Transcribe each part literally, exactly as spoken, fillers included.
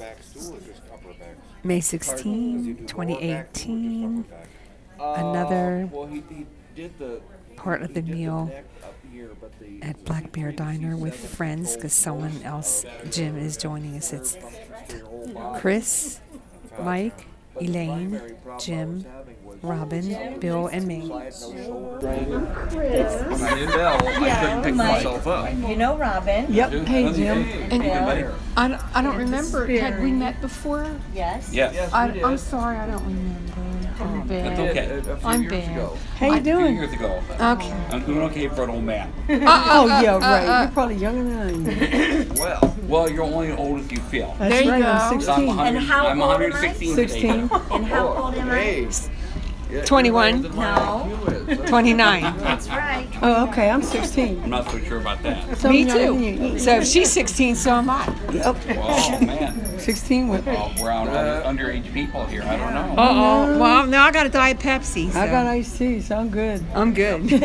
May sixteenth, twenty eighteen. Another well, he, he did the, part of the meal at Black Bear Diner with friends because someone else, Jim, is joining us. It's Chris, Mike, Elaine, Jim, Robin, Bill, and me. When I knew Bell, I couldn't pick myself up. You know Robin. Yep. Hey, Jim. And Bill. I don't, I don't remember. Had we met before? Yes. Yes. I, I'm sorry, I don't remember. I'm bad. That's okay. A, a few I'm years bad. ago. How you A few doing? years ago. Okay. I'm doing okay for an old man. Oh, yeah, right. You're probably younger than I am. Well, Well, you're only as old as you feel. That's There you right. go. I'm I'm, sixteen. one hundred, And how I'm old one am I? hundred sixteen sixteen. today. And how old am I? hey. Yeah, twenty-one. you're older than my No. I Q is. twenty-nine. That's right. Oh, okay. I'm sixteen. I'm not so sure about that. So Me I'm younger than too. you. So if she's sixteen, so am I. Yep. Oh, man. sixteen with. Oh, we're on Uh, underage people here. I don't know. Uh-oh. Well, now I got a Diet Pepsi. So I got iced tea, so I'm good. I'm good. You know, I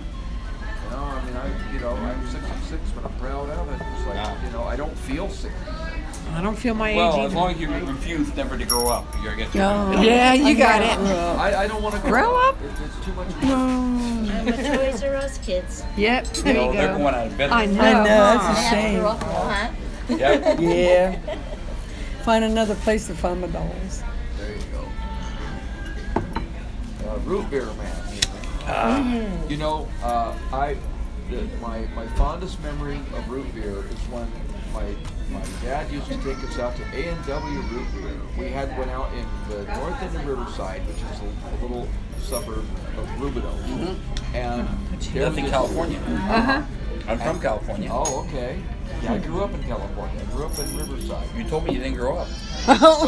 mean, I, you know, I'm sixty-six, but I'm proud of it. It's like, Yeah. you know, I don't feel sixty. I don't feel my age Well, as either. long as you refuse never to grow up, you're going to get Oh. Yeah, you got it. I, I don't want to Grow up? It's, it's too much. I'm with Toys R Us kids. Yep, there No, you they're go. going out of business. I know. I know, that's huh? a I shame. grew up on. Yep. Yeah. Find another place to find my dolls. There you go. Uh, root beer man. You know, uh, I the, my my fondest memory of root beer is when my my dad used to take us out to A and W Root Beer. We had one out in the north end of Riverside, which is a, a little suburb of Rubidoux. Mm-hmm. And there That's in was- California. Uh-huh. I'm from California. Oh, okay. Yeah, I grew up in California. I grew up in Riverside. You told me you didn't grow up. Well,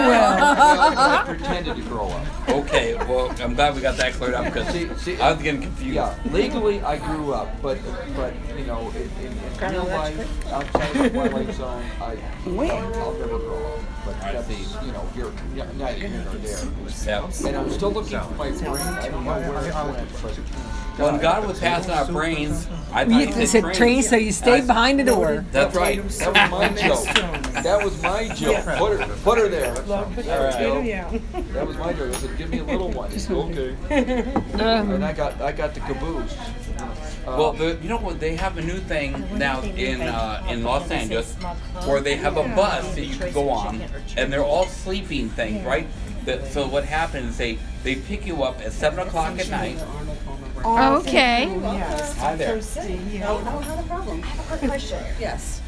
I pretended to grow up. Okay, well, I'm glad we got that cleared up because See- see- I was getting confused. Yeah, legally I grew up, but but you know, in, in, in real life, outside the Twilight Zone, I I'll, I'll never grow up. But I that's see. you know, here, yeah, neither here nor there. Yeah. And I'm still looking for my brain. I don't know where it went, but When God was passing out brains, I thought You he said said train, trains. so you stayed behind the door. That's right. that was my joke. That was my joke. Put her, put her there. There we go. That was my joke. I said, give me a little one. He said, okay. And I got I got the caboose. Uh, Well, the, you know what? They have a new thing now in uh, in Los Angeles where they have a bus that you can go on, and they're all sleeping things, right? That, so what happens is they they pick you up at seven o'clock at night. Okay. Hi there. No, no, not a problem. I have a quick question. Yes.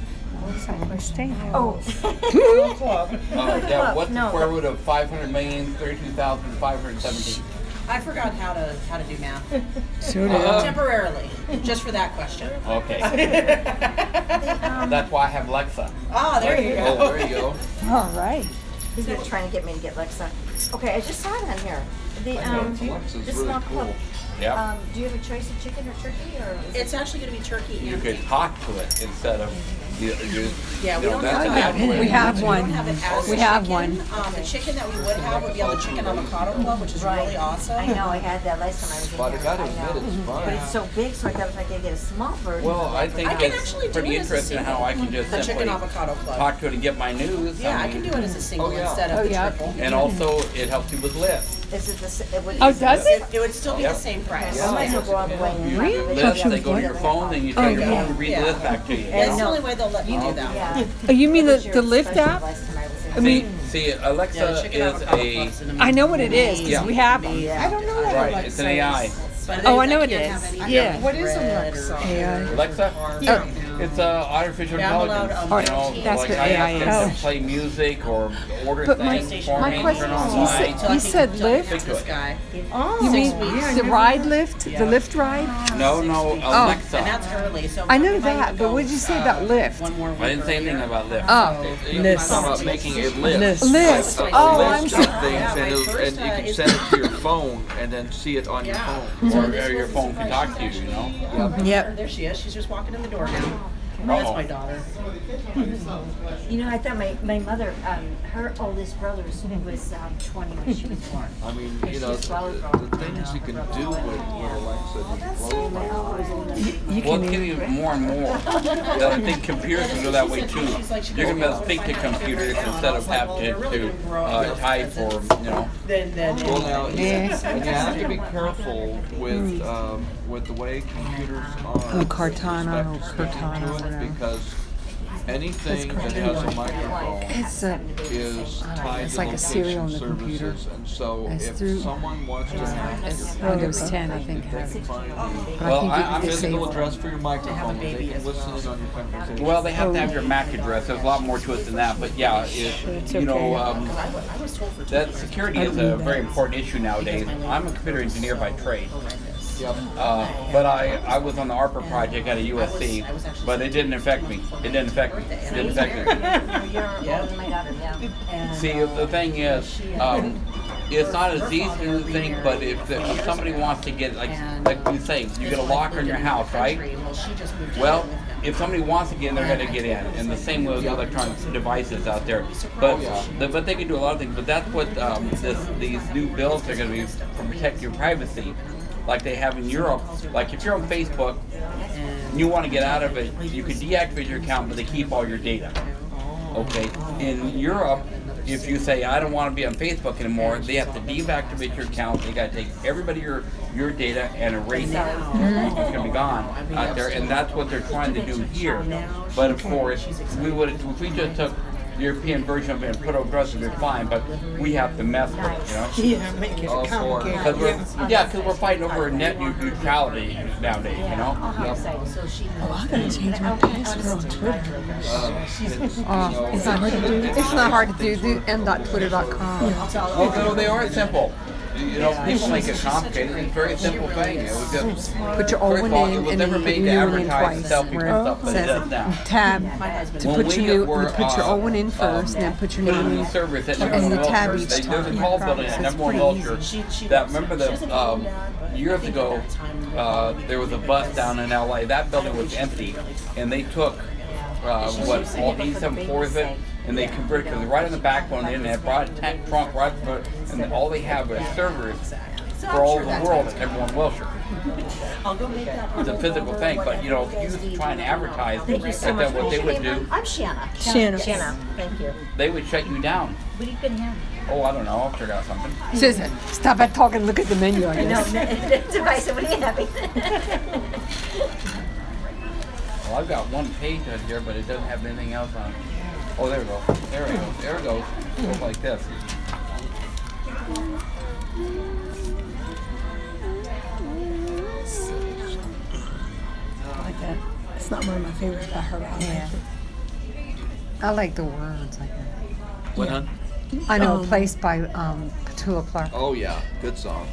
Oh. Uh, yeah, what's the No. square root of five hundred million thirty-two thousand five hundred seventeen? I forgot how to how to do math. So did Uh, I. Temporarily, just for that question. Okay. That's why I have Lexa. Ah, there you go. Oh, there you go. All right. He's been trying to get me to get Lexa. Okay, I just saw it on here. The um, Alexa's the really small cool. club. Yep. Um, do you have a choice of chicken or turkey, or is It's actually going to be turkey You and could beef. talk to it instead of you, you, Yeah, we you know, don't that's have a that. natural way. We have We one. don't have it as We have chicken. one. Um, the chicken that we would have would be on the Chicken Avocado Club, which is really awesome. I know, I had that last time I was in But I here. gotta I know. admit, it's But fun. it's so big, so I thought if I could get a small version. Well, I think I can it's actually do pretty it as a interesting how I can just The simply Chicken Avocado Club. talk to it and get my news. Yeah, I mean, can do it as a single Oh, yeah. instead of Oh, the yeah. triple. And also, it helps you with lists. Is it the, s- it would. Oh, does it? It would still be Yep. the same price. I might as well go all the way and. Really? Lists, they go to your phone, then you Oh, take your yeah. phone and read Yeah. the list back to you. That's I the know. only way they'll let you do that. Yeah. Oh, you mean the, What was the your Lyft special app? last time I was in I here? mean, See, Alexa Yeah, the Chicken is Avocado a Club's an I know what it is because Yeah. we have them. Yeah. don't know right. It's an A I. But Oh, they- I know they it can't is. have any Yeah. What is Alexa? A I. Alexa. Yeah. It's uh, artificial Download, intelligence. um, you know, That's like what I A I ask them is. to play music or order But my- things for my me, question turn is, on you lights. said- Until I You can- said until I can Lyft? get this guy. Oh. You mean weeks. the ride lift? Yeah. The Lyft ride? No, no, And Alexa. that's early. So I know we might that, even but go, what did you say uh, about Lyft? One more I didn't say week anything earlier. about Lyft. Oh, You List. can talk about making a list. List. Lyft. Like Oh, Lyft I'm List sorry. of things, Yeah, and, my it'll, first, and you uh, can is- send it to your phone and then see it on Yeah. your phone. Or, or your phone can talk to you, you know? Yep. There she is. She's just walking in the door now. That's my daughter. You know, I thought my, my mother, um, her oldest brother was um, twenty when she was born. I mean, you She know, was swallowed the, wrong. the things you can do with, with Alexa just blows my mind. You Well, can it's getting more and more. That I think computers will go that way too. You're gonna be able to speak to computers instead of have to, to uh, type or, you know. Then, then. Well, now, you, Yeah. and you have to be careful with um, with the way computers are. Oh, Cortana, with oh, respect to Cortana, it, whatever. because anything that has a microphone It's a, is I don't know, tied it's to like a serial location in the computer. services, and so It's if through- someone wants to hack it's your Windows ten, I think, they has can it. find But the I Well, think I- you I'm can just physical disable address for your microphone. They baby can as listen well. in on your conversation. Well, they have to have your M A C address. There's a lot more to it than that. But yeah, it, you know, um, I was told for two that years. security is a very important issue nowadays. I'm a computer engineer by trade. Yep. Uh, but I, I was on the ARPA project at a U S C, but it didn't affect me. It didn't affect me. It didn't affect me. You're older than my daughter, yeah. See, the thing is, um, it's not as easy as you think, but if, the, if somebody wants to get, like, like you say, you get a locker in your house, right? Well, if somebody wants to get in, they're going to get in. And the same with electronic devices out there. But the, but they can do a lot of things. But that's what um, this, these new bills are going to be to protect your privacy, like they have in Europe. Like if you're on Facebook and you want to get out of it, you can deactivate your account, but they keep all your data. Okay. In Europe, if you say I don't want to be on Facebook anymore, they have to deactivate your account. They got to take everybody your your data and erase it. It's going to be gone out there, and that's what they're trying to do here. But of course, we would if we just took the European version of it and put it across, it'd be fine. But we have to mess with it, you know. Yeah, make it Oh, for- complicated. Because we're, yeah, because we're fighting over net neu- neutrality nowadays, you know. oh, I'm going to change my password on Twitter. Uh, it's, you Oh, know, it's not hard to do. It's not hard to do. Do m dot twitter dot com. Oh, no, they are simple. You know, people make it complicated. It's a very simple thing. It was just Put your first old of one all, in it was and never then you put made to your new one in advertise twice. and selfie Where and stuff, it but it does says now. tab to When put we your new, were, you put your uh, old one in first, um, and then put your put new in one the in. service at and number the one tab Wilshire. each They- There's a time. tall building So at it's number one pretty Wilshire. That remember the um, years ago, uh, there was a bus down in L A. That building was empty, and they took uh, what all eighty-seven floors of it, and they converted because right on the backbone of the internet, brought a tank trunk right, for, and then all they have is servers for all the world at number one Wilshire. It's a physical thing, but you know, if you try and advertise Thank you that, so much. that what they would do, I'm Shanna. Shanna. Shanna, thank you. they would shut you down. What are you gonna have? Oh, I don't know. I'll figure out something. Says, stop at talking. Look at the menu. I No, guess. that's what I said. What are you having? Well, I've got one page out here, but it doesn't have anything else on it. Oh, there we go. There it goes. There it goes. It goes like this. I like that. It's not one of my favorites by her. but I like Yeah. it. I like the words. Like that. What, hon? I know, Um, placed by um, Petula Clark. Oh yeah, good song.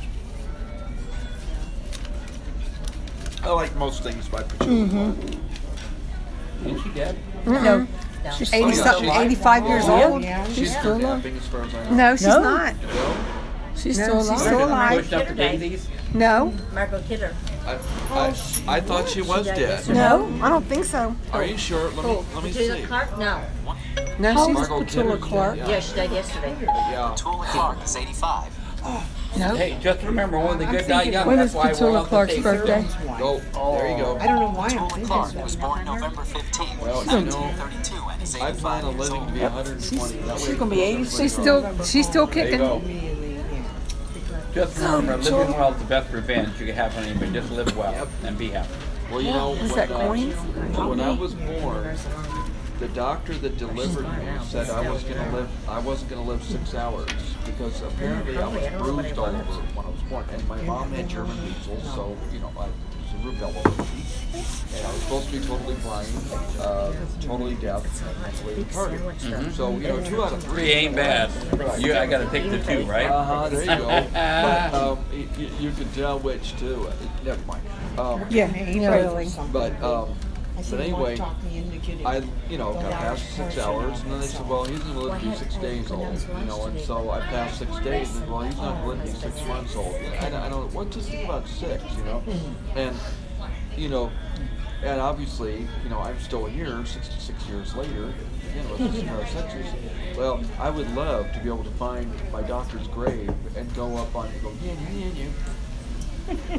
I like most things by Petula Clark. Isn't she dead? No, She's eighty still something, alive? eighty-five years Oh, old. Yeah, She's she's still still alive. napping as far as I know. No, she's No. not. No? She's No, still she's alive. still alive. Pushed up to daisies. No, Margot Kidder. I, I, I thought she was dead. no, I don't think so. Are you sure? Let me let me Petula see. Clark? No. No, How she's old is Margot Petula Kidder, Clark? yeah. Yeah, she died yesterday. Yeah. Petula Clark is eighty-five. no. Hey, just remember, only the good die young. When That's is why we're Petula all Clark's safe. birthday? Go. There you go. I don't know why I'm Petula thinking Clark so. was born November fifteenth, Well, you know, nineteen thirty-two, and is I plan eighty-five on years living to old. be one hundred twenty. That way She's gonna be eighty. She's still, she's still There you kicking. go. Just remember, living well is the best revenge you can have on anybody. Just live well and be happy. Well, you know, Is when, that uh, coins? when I was born, the doctor that delivered me said I was gonna live. I wasn't gonna live six hours because apparently I was bruised all over when I was born, and my mom had German measles, so you know, I was a rubella baby, and I was supposed to be totally blind, uh, totally deaf, and mentally retarded. So you know, two out of three Three ain't bad. You, I gotta pick the two, right? Uh huh. There you go. But um, you, you could tell which two. Uh, Never mind. Um, Yeah, really. But um, but anyway, I you know got past six hours, and then they said, well, he's gonna live to be six days old, you know, and so I passed six days, and well, he's not gonna live to be six months old. I, I don't. What's this thing about six, you know? And you know, and obviously, you know, I'm still here, sixty-six years later. Again, with this neurosexuals. Well, I would love to be able to find my doctor's grave and go up on it and go, yeah, yeah, yeah.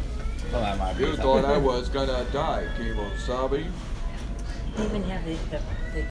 Well, that might be You something. thought I was gonna die, Kimo Sabi. They even have the, the